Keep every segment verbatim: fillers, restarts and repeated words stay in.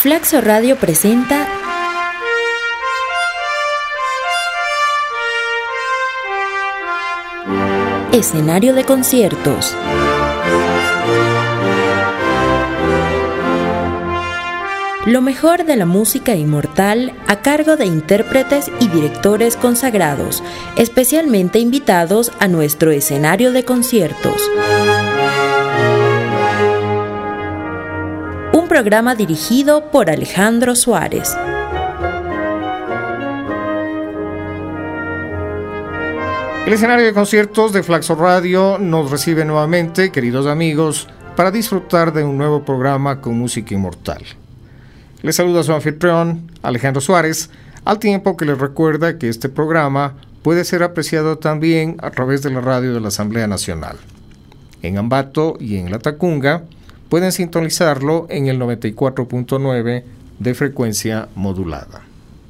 Flaxo Radio presenta Escenario de conciertos. Lo mejor de la música inmortal a cargo de intérpretes y directores consagrados, especialmente invitados a nuestro escenario de conciertos. Un programa dirigido por Alejandro Suárez. El escenario de conciertos de Flaxo Radio nos recibe nuevamente, queridos amigos, para disfrutar de un nuevo programa con música inmortal. Les saluda su anfitrión, Alejandro Suárez, al tiempo que les recuerda que este programa puede ser apreciado también a través de la radio de la Asamblea Nacional. En Ambato y en Latacunga pueden sintonizarlo en el noventa y cuatro punto nueve de frecuencia modulada.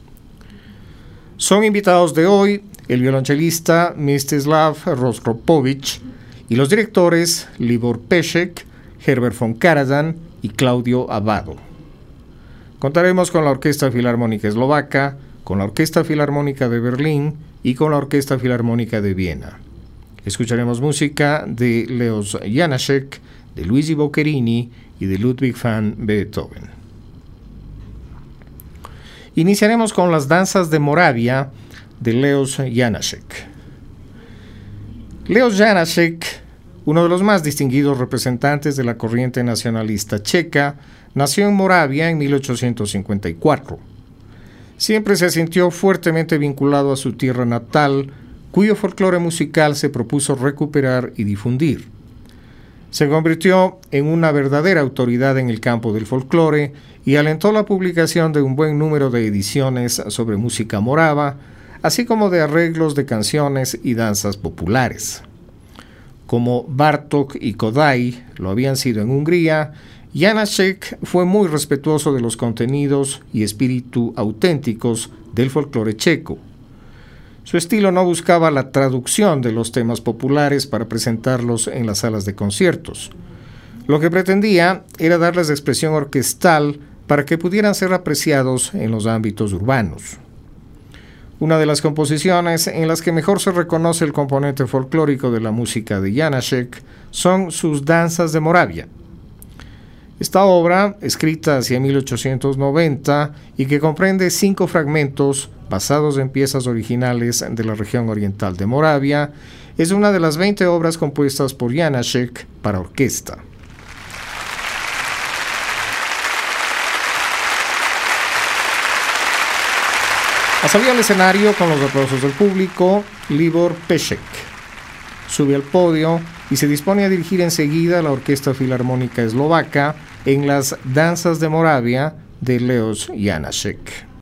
Son invitados de hoy el violonchelista Mstislav Rostropovich y los directores Libor Pešek, Herbert von Karajan y Claudio Abbado. Contaremos con la Orquesta Filarmónica Eslovaca, con la Orquesta Filarmónica de Berlín y con la Orquesta Filarmónica de Viena. Escucharemos música de Leos Janáček, de Luigi Boccherini y de Ludwig van Beethoven. Iniciaremos con las danzas de Moravia de Leos Janáček. Leos Janáček, uno de los más distinguidos representantes de la corriente nacionalista checa, nació en Moravia en mil ochocientos cincuenta y cuatro. Siempre se sintió fuertemente vinculado a su tierra natal, cuyo folclore musical se propuso recuperar y difundir. Se convirtió en una verdadera autoridad en el campo del folclore y alentó la publicación de un buen número de ediciones sobre música morava, así como de arreglos de canciones y danzas populares. Como Bartók y Kodály lo habían sido en Hungría, Janáček fue muy respetuoso de los contenidos y espíritu auténticos del folclore checo. Su estilo no buscaba la traducción de los temas populares para presentarlos en las salas de conciertos. Lo que pretendía era darles expresión orquestal para que pudieran ser apreciados en los ámbitos urbanos. Una de las composiciones en las que mejor se reconoce el componente folclórico de la música de Janáček son sus Danzas de Moravia. Esta obra, escrita hacia mil ochocientos noventa y que comprende cinco fragmentos basados en piezas originales de la región oriental de Moravia, es una de las veinte obras compuestas por Janáček para orquesta. Ha salido al escenario con los aplausos del público Libor Pešek. Sube al podio y se dispone a dirigir enseguida la Orquesta Filarmónica Eslovaca en las Danzas de Moravia de Leos Janáček.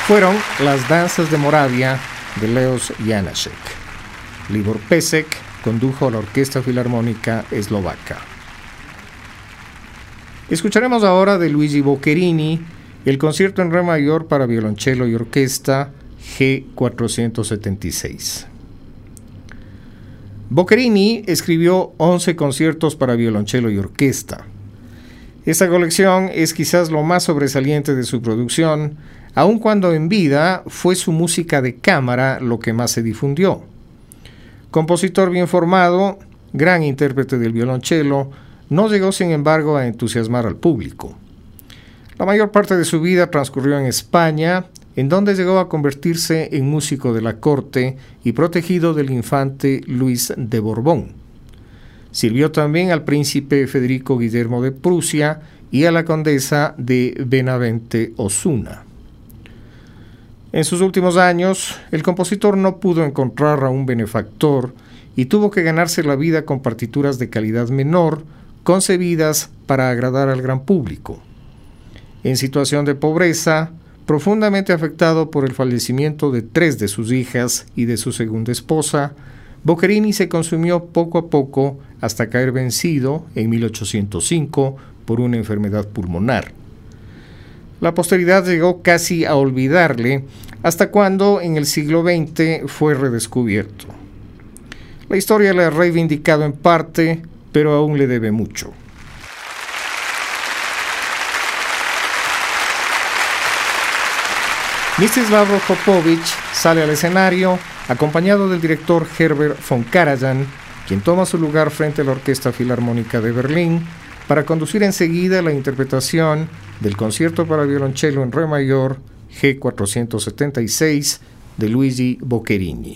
fueron Las danzas de Moravia de Leos Janáček. Libor Pesek condujo a la Orquesta Filarmónica Eslovaca. Escucharemos ahora de Luigi Boccherini el concierto en re mayor para violonchelo y orquesta G cuatrocientos setenta y seis. Boccherini escribió once conciertos para violonchelo y orquesta. Esta colección es quizás lo más sobresaliente de su producción, aun cuando en vida fue su música de cámara lo que más se difundió. Compositor bien formado, gran intérprete del violonchelo, no llegó sin embargo a entusiasmar al público. La mayor parte de su vida transcurrió en España, en donde llegó a convertirse en músico de la corte y protegido del infante Luis de Borbón. Sirvió también al príncipe Federico Guillermo de Prusia y a la condesa de Benavente Osuna. En sus últimos años, el compositor no pudo encontrar a un benefactor y tuvo que ganarse la vida con partituras de calidad menor, concebidas para agradar al gran público. En situación de pobreza, profundamente afectado por el fallecimiento de tres de sus hijas y de su segunda esposa, Boccherini se consumió poco a poco hasta caer vencido en mil ochocientos cinco por una enfermedad pulmonar. La posteridad llegó casi a olvidarle hasta cuando en el siglo veinte fue redescubierto. La historia le ha reivindicado en parte, pero aún le debe mucho. Mstislav Rostropovich sale al escenario acompañado del director Herbert von Karajan, quien toma su lugar frente a la Orquesta Filarmónica de Berlín para conducir enseguida la interpretación del concierto para violonchelo en re mayor G cuatrocientos setenta y seis de Luigi Boccherini.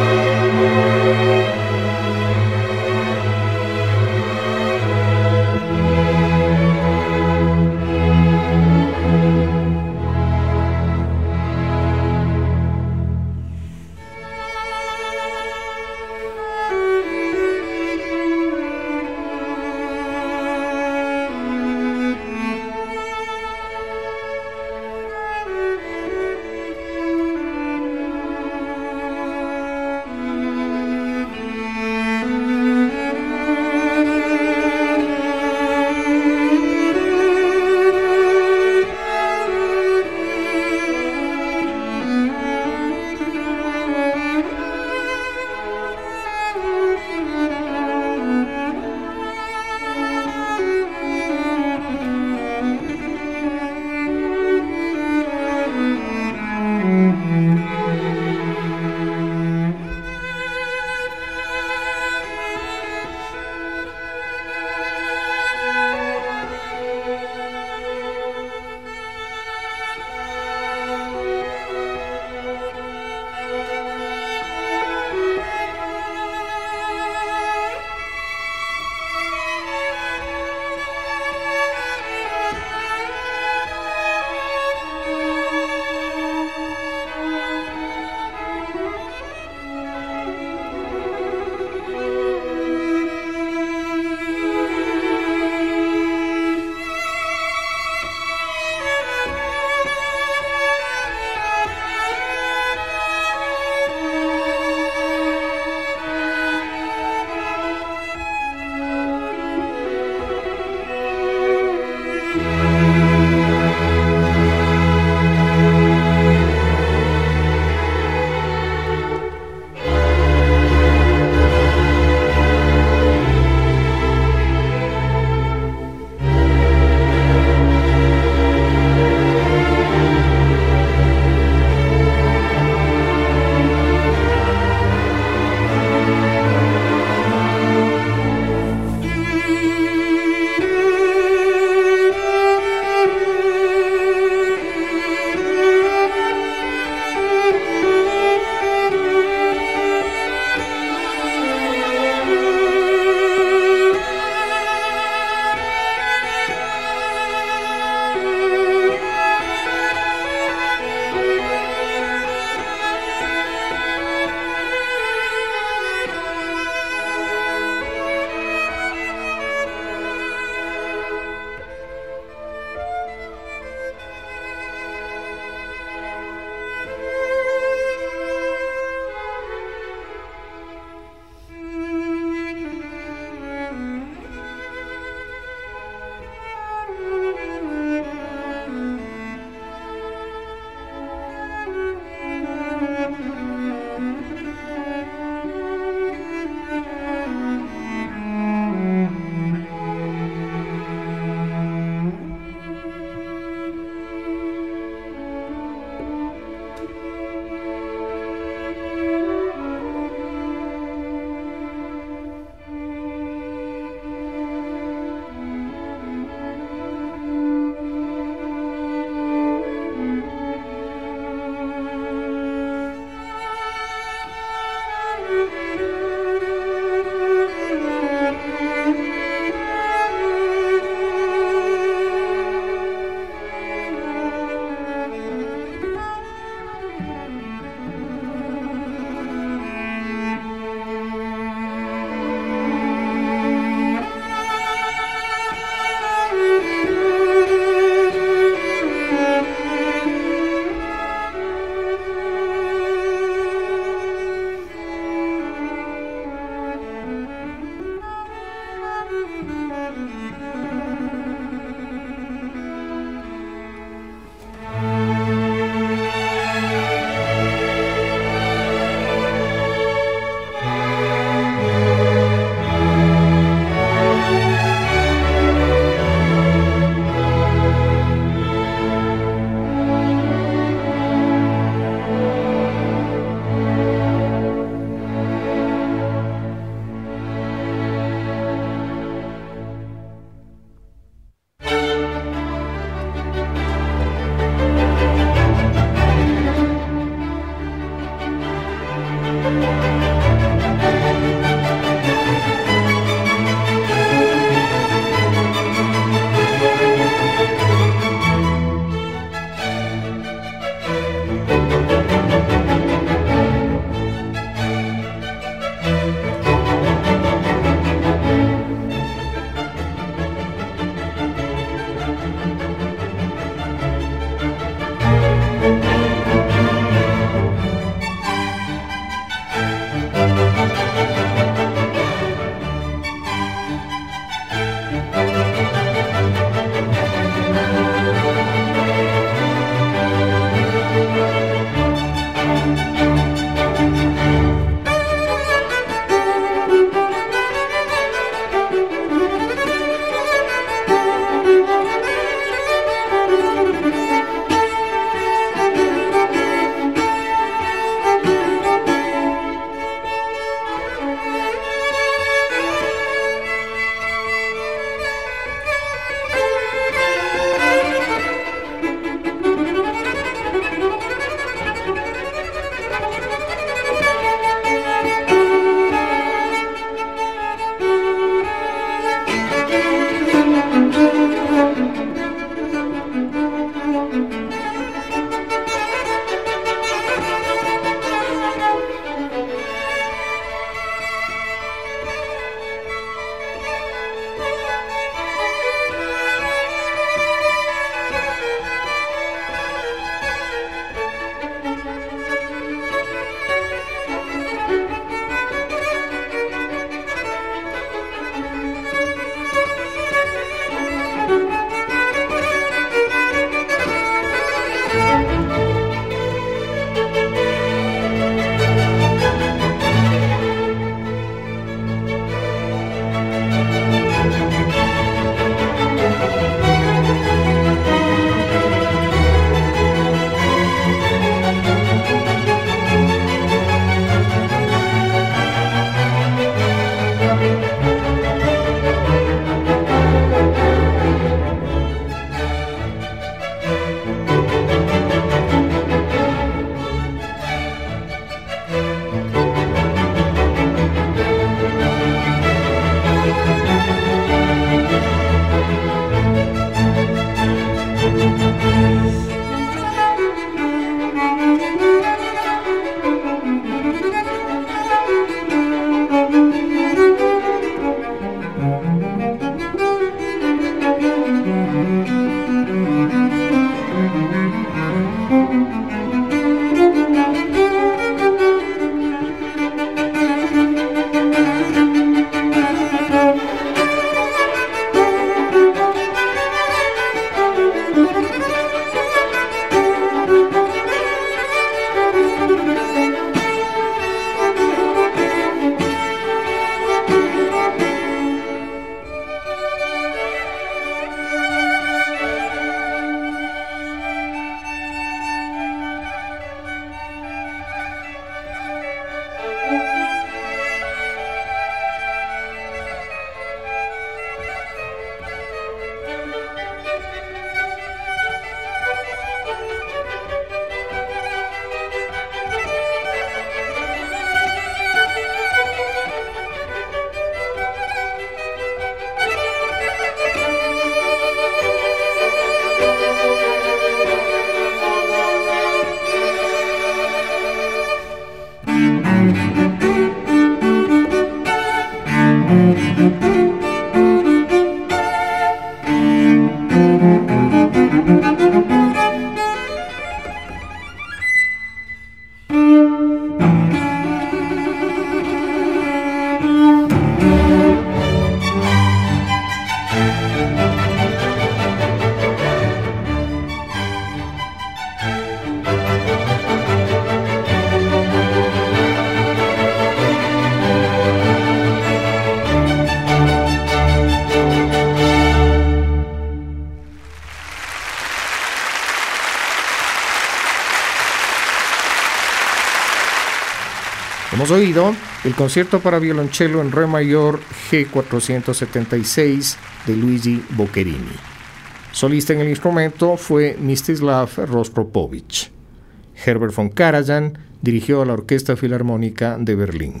Hemos oído el concierto para violonchelo en re mayor G cuatrocientos setenta y seis de Luigi Boccherini. Solista en el instrumento fue Mstislav Rostropovich. Herbert von Karajan dirigió a la Orquesta Filarmónica de Berlín.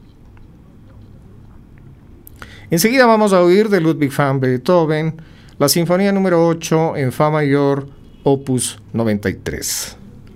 Enseguida vamos a oír de Ludwig van Beethoven la Sinfonía número ocho en Fa mayor, opus noventa y tres.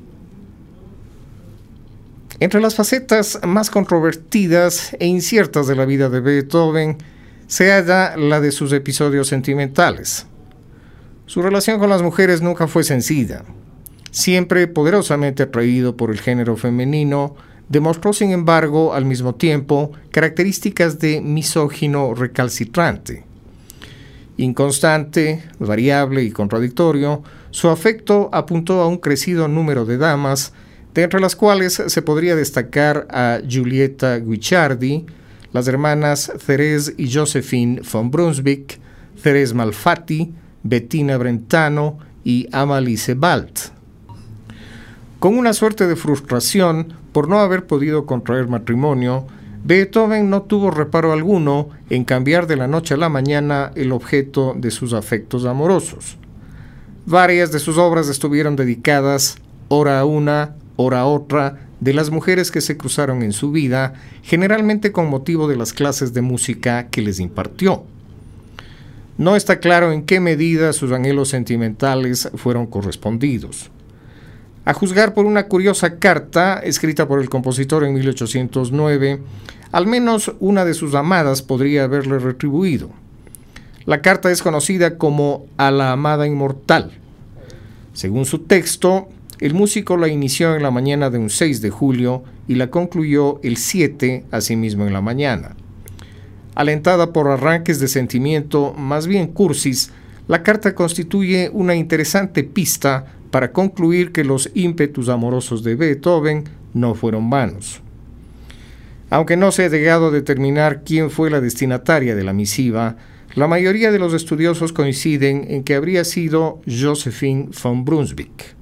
Entre las facetas más controvertidas e inciertas de la vida de Beethoven se halla la de sus episodios sentimentales. Su relación con las mujeres nunca fue sencilla. Siempre poderosamente atraído por el género femenino, demostró sin embargo al mismo tiempo características de misógino recalcitrante. Inconstante, variable y contradictorio, su afecto apuntó a un crecido número de damas, de entre las cuales se podría destacar a Giulietta Guicciardi, las hermanas Thérèse y Joséphine von Brunswick, Thérèse Malfatti, Bettina Brentano y Amalie Sebald. Con una suerte de frustración por no haber podido contraer matrimonio, Beethoven no tuvo reparo alguno en cambiar de la noche a la mañana el objeto de sus afectos amorosos. Varias de sus obras estuvieron dedicadas, ora a una, ora a otra, de las mujeres que se cruzaron en su vida, generalmente con motivo de las clases de música que les impartió. No está claro en qué medida sus anhelos sentimentales fueron correspondidos. A juzgar por una curiosa carta escrita por el compositor en mil ochocientos nueve, al menos una de sus amadas podría haberle retribuido. La carta es conocida como A la amada inmortal. Según su texto, el músico la inició en la mañana de un seis de julio y la concluyó el siete, asimismo en la mañana. Alentada por arranques de sentimiento más bien cursis, la carta constituye una interesante pista para concluir que los ímpetus amorosos de Beethoven no fueron vanos. Aunque no se ha llegado a determinar quién fue la destinataria de la misiva, la mayoría de los estudiosos coinciden en que habría sido Joséphine von Brunswick.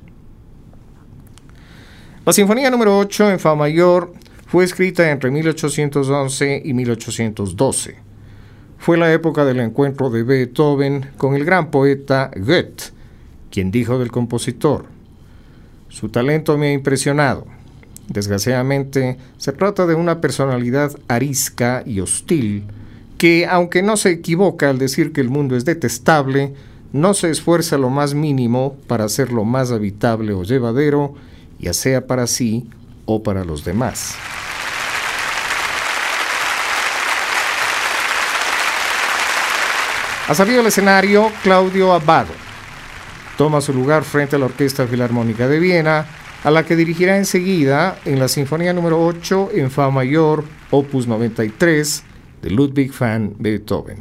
La Sinfonía número ocho en Fa mayor fue escrita entre mil ochocientos once y mil ochocientos doce. Fue la época del encuentro de Beethoven con el gran poeta Goethe, quien dijo del compositor: «Su talento me ha impresionado. Desgraciadamente, se trata de una personalidad arisca y hostil que, aunque no se equivoca al decir que el mundo es detestable, no se esfuerza lo más mínimo para hacerlo más habitable o llevadero, ya sea para sí o para los demás». Ha salido al escenario Claudio Abbado. Toma su lugar frente a la Orquesta Filarmónica de Viena, a la que dirigirá enseguida en la Sinfonía número ocho en Fa mayor, opus noventa y tres, de Ludwig van Beethoven.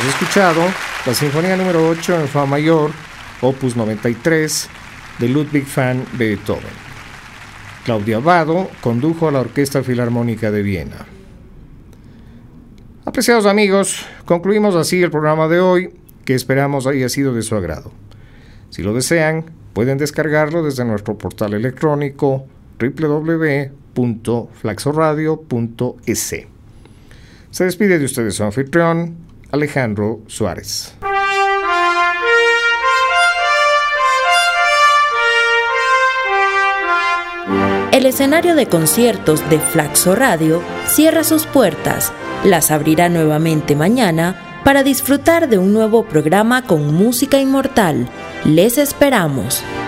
Hemos escuchado la Sinfonía número ocho en Fa mayor, opus noventa y tres, de Ludwig van Beethoven. Claudia Abbado condujo a la Orquesta Filarmónica de Viena. Apreciados amigos, concluimos así el programa de hoy, que esperamos haya sido de su agrado. Si lo desean, pueden descargarlo desde nuestro portal electrónico doble u doble u doble u punto flaxoradio punto es. Se despide de ustedes su anfitrión, Alejandro Suárez. El escenario de conciertos de Flaxo Radio cierra sus puertas, las abrirá nuevamente mañana para disfrutar de un nuevo programa con música inmortal. Les esperamos.